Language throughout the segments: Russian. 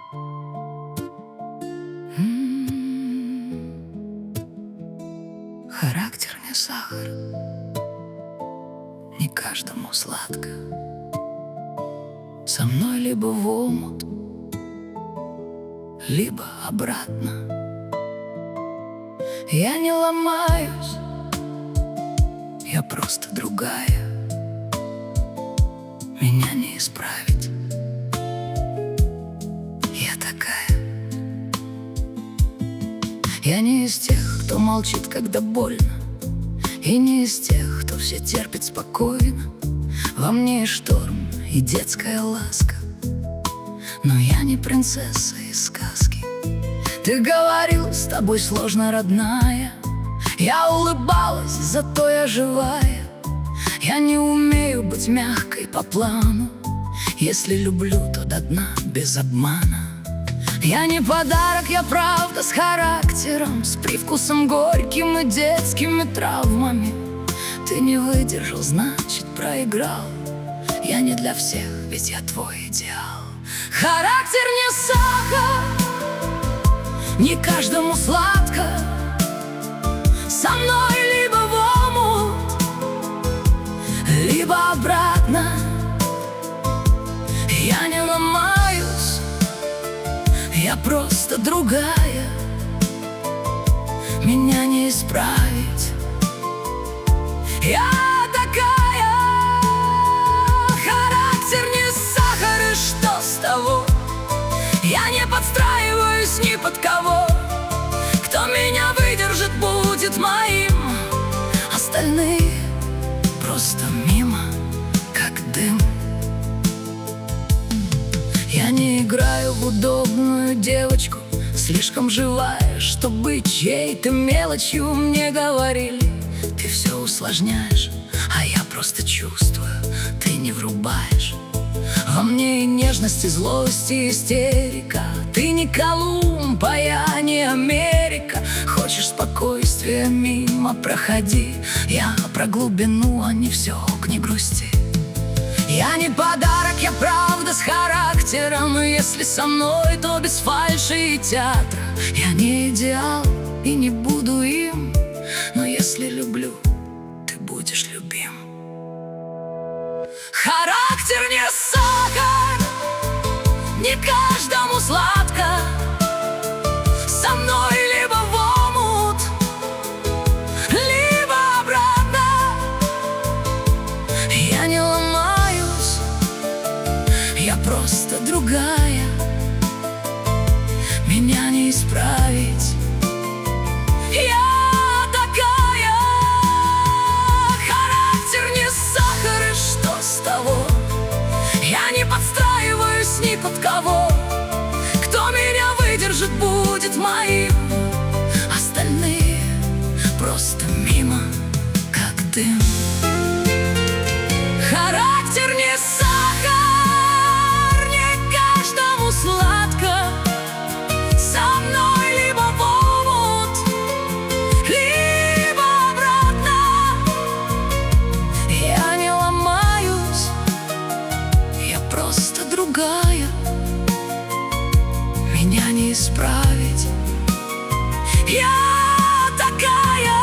Характер не сахар, не каждому сладко. Со мной либо в омут, либо обратно. Я не ломаюсь, я просто другая. Меня не исправить, я такая. Я не из тех, кто молчит, когда больно, и не из тех, кто все терпит спокойно. Во мне и шторм, и детская ласка, но я не принцесса из сказки. Ты говорил, с тобой сложно, родная. Я улыбалась, зато я живая. Я не умею быть мягкой по плану. Если люблю, то до дна, без обмана. Я не подарок, я правда с характером, с привкусом горьким и детскими травмами. Ты не выдержал, значит проиграл. Я не для всех, ведь я твой идеал. Характер не сахар, не каждому сладко. Со мной либо в омут, либо обратно. Я не ломаюсь, я просто другая. Меня не исправить, я такая. Характер не сахар, и что с того? Я не подстраиваюсь ни под кого. Кто меня выдержит, будет моим. Остальные просто мимо, как дым. Я не играю в удобную девочку, слишком живая, чтобы быть чьей-то мелочью. Мне говорили, ты все усложняешь, а я просто чувствую, ты не врубаешь. Во мне и нежность, и злость, и истерика. Ты не Колумб, а я не Америка. Хочешь спокойствия, мимо проходи. Я про глубину, а не все, не грусти. Я не подарок, я правда с характером. И если со мной, то без фальши и театра. Я не идеал и не буду им, но если люблю, ты будешь любим. Характер не сахар, не каждому сладко. Со мной либо в омут, либо обратно. Я не ломаюсь, я просто другая. Меня не исправить, я такая. Характер не сахар, и что с того? Я не подстраиваюсь ни под кого. Кто меня выдержит, будет моим. Остальные просто мимо, как дым. Характер не сахар, не каждому сладко. Со мной либо в омут, либо обратно. Я не ломаюсь, я просто другая. Меня не исправить, я такая.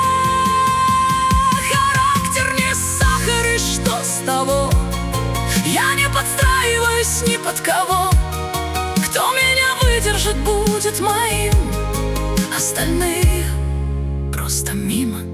Характер не сахар, и что с того? Я не подстраиваюсь ни под кого. Кто меня выдержит, будет моим. Остальные просто мимо.